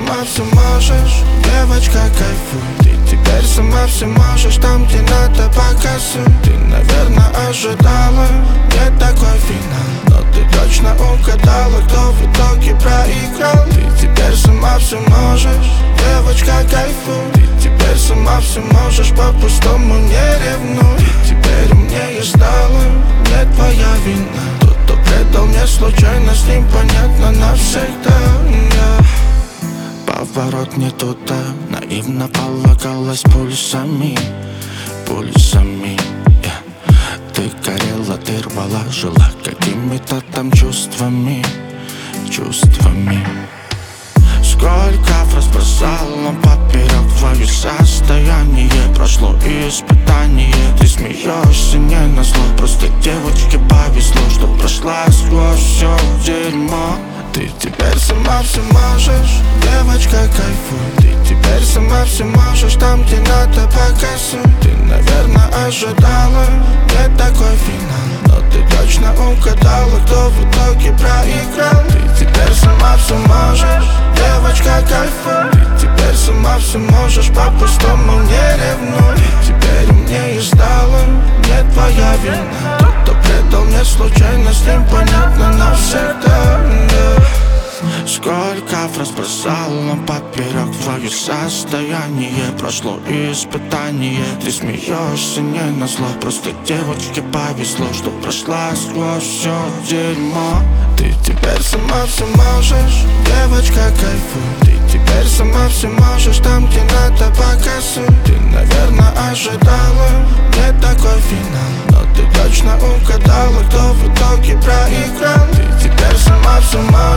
сама все можешь, девочка, кайфуй. Ты теперь сама все можешь, там где надо показывай. Ты, наверное, ожидала не такой финал, но ты точно угадала, кто в итоге проиграл. Ты теперь сама все можешь, девочка, кайфуй. Ты теперь сама все можешь, по-пустому не ревнуй. И теперь умнее стала, не твоя вина. Тот, кто предал мне случайно, с ним понятно навсегда. Поворот не туда, наивно полагалась пульсами, пульсами. Ты горела, ты рвала, жила какими-то там чувствами, чувствами. Сколько фраз бросала поперек твое состояние. Прошло и испытание, ты смеешься не назло. Просто девочке повезло, что прошла сквозь все дерьмо. Ты теперь сама все можешь, девочка, кайфуй. Ты теперь сама все можешь, там где надо показывай. Ты, наверное, ожидала не такой финал, но ты точно угадала, кто в итоге проиграл. Ты теперь сама все можешь, девочка, кайфуй. Ты теперь сама все можешь, по-пустому не ревнуй. И теперь умнее стала, не твоя вина. Тот, кто предал мне случайно, с ним понятно навсегда. Сколько фраз бросала поперек твое состояние. Прошло и испытание, ты смеешься не назло. Просто девочке повезло, что прошла сквозь все дерьмо. Ты теперь сама все можешь, девочка, кайфуй. Ты теперь сама все можешь, там где надо показывай. Ты, наверное, ожидала не такой финал, но ты точно угадала, кто в итоге проиграл. Ты теперь сама все можешь,